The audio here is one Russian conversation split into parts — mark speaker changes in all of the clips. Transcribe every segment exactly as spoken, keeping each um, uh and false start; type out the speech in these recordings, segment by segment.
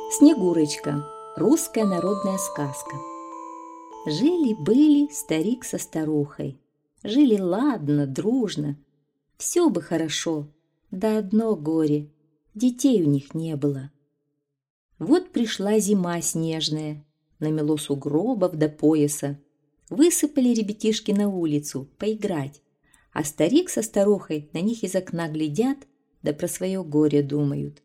Speaker 1: Снегурочка. Русская народная сказка. Жили-были старик со старухой. Жили ладно, дружно. Все бы хорошо, да одно горе. Детей у них не было. Вот пришла зима снежная. Намело сугробов до пояса. Высыпали ребятишки на улицу поиграть. А старик со старухой на них из окна глядят, да про свое горе думают.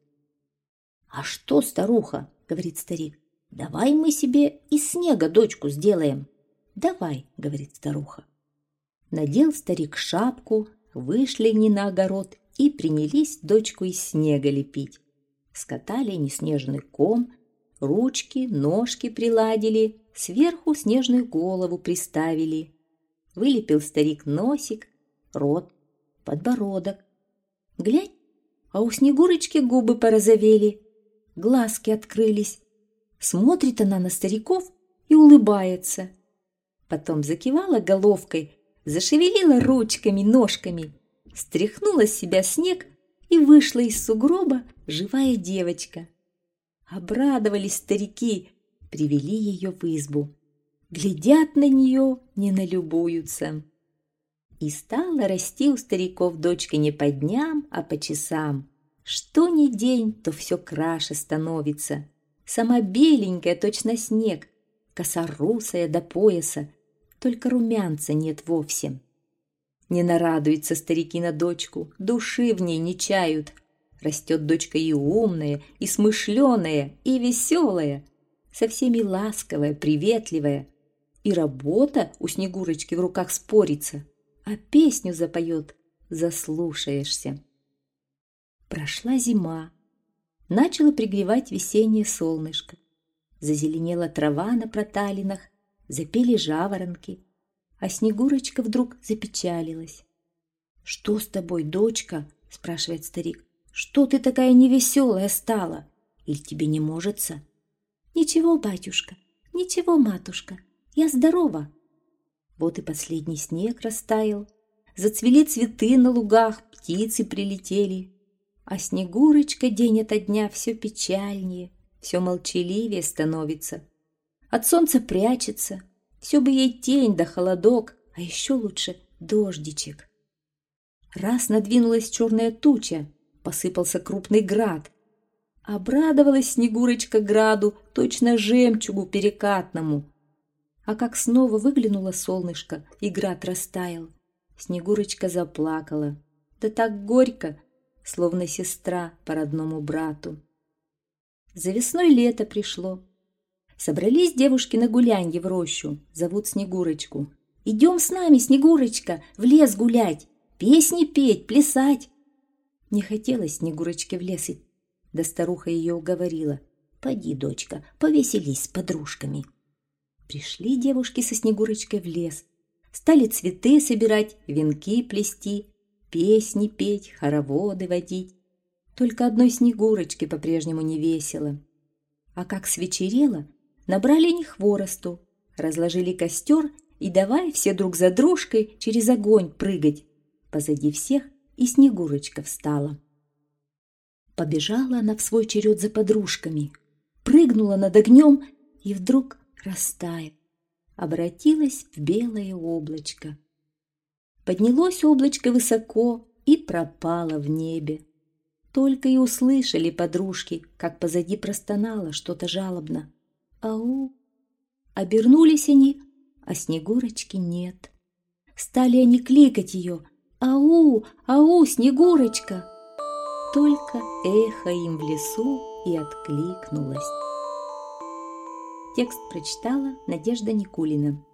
Speaker 1: «А что, старуха?» — говорит старик. «Давай мы себе из снега дочку сделаем». «Давай», — говорит старуха. Надел старик шапку, вышли они на огород и принялись дочку из снега лепить. Скатали они снежный ком, ручки, ножки приладили, сверху снежную голову приставили. Вылепил старик носик, рот, подбородок. Глядь, а у Снегурочки губы порозовели, глазки открылись. Смотрит она на стариков и улыбается. Потом закивала головкой, зашевелила ручками, ножками, стряхнула с себя снег и вышла из сугроба живая девочка. Обрадовались старики, привели ее в избу. Глядят на нее, не налюбуются. И стала расти у стариков дочка не по дням, а по часам. Что ни день, то все краше становится. Сама беленькая, точно снег, косорусая до пояса, только румянца нет вовсе. Не нарадуются старики на дочку, души в ней не чают. Растет дочка и умная, и смышленая, и веселая, со всеми ласковая, приветливая. И работа у Снегурочки в руках спорится, а песню запоет, заслушаешься. Прошла зима, начало пригревать весеннее солнышко. Зазеленела трава на проталинах, запели жаворонки, а Снегурочка вдруг запечалилась. «Что с тобой, дочка?» — спрашивает старик. «Что ты такая невеселая стала? Или тебе не можется?» «Ничего, батюшка, ничего, матушка, я здорова». Вот и последний снег растаял, зацвели цветы на лугах, птицы прилетели, а Снегурочка день ото дня все печальнее, все молчаливее становится. От солнца прячется, все бы ей тень да холодок, а еще лучше дождичек. Раз надвинулась черная туча, посыпался крупный град. Обрадовалась Снегурочка граду, точно жемчугу перекатному. А как снова выглянуло солнышко, и град растаял, Снегурочка заплакала, да так горько, словно сестра по родному брату. За весной лето пришло. Собрались девушки на гулянье в рощу, зовут Снегурочку. «Идем с нами, Снегурочка, в лес гулять, песни петь, плясать». Не хотелось Снегурочке в лес идти, да старуха ее уговорила. «Поди, дочка, повеселись с подружками». Пришли девушки со Снегурочкой в лес, стали цветы собирать, венки плести, песни петь, хороводы водить. Только одной Снегурочке по-прежнему не весело. А как свечерело, набрали они хворосту, разложили костер и давай все друг за дружкой через огонь прыгать. Позади всех и Снегурочка встала. Побежала она в свой черед за подружками, прыгнула над огнем и вдруг растаяв, обратилась в белое облачко. Поднялось облачко высоко и пропало в небе. Только и услышали подружки, как позади простонало что-то жалобно. «Ау!» Обернулись они, а Снегурочки нет. Стали они кликать ее: «Ау! Ау, Снегурочка!» Только эхо им в лесу и откликнулось. Текст прочитала Надежда Никулина.